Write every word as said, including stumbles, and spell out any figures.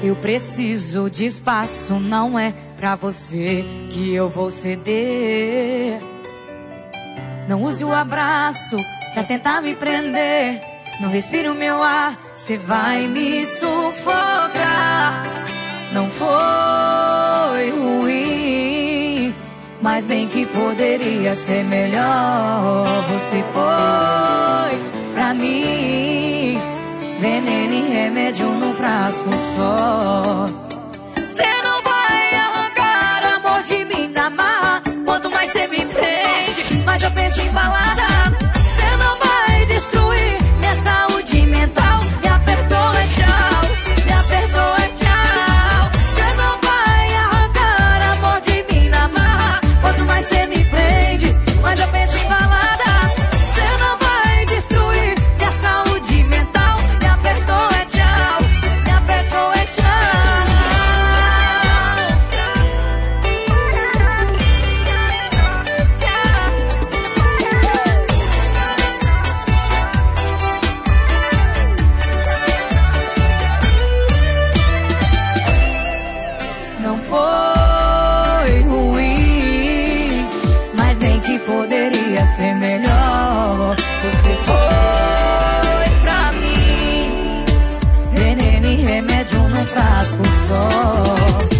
Eu preciso de espaço, não é pra você que eu vou ceder. Não use o abraço pra tentar me prender. Não respire o meu ar, cê vai me sufocar. Não foi ruim, mas bem que poderia ser melhor. Você foi pra mim veneno e remédio num frasco só. Cê não vai arrancar amor de mim na marra. Quanto mais cê me prende, mais eu penso em balada. Cê não vai destruir minha saúde mental. Me apertou, é tchau. Me apertou, é tchau. Cê não vai arrancar amor de mim na marra. Quanto mais cê me prende, mais eu penso em balada. Cê não vai destruir minha saúde mental. Me apertou, é tchau. Me apertou, é tchau. Não foi ruim, mas bem que poderia ser melhor. Você foi pra mim veneno e remédio num frasco só.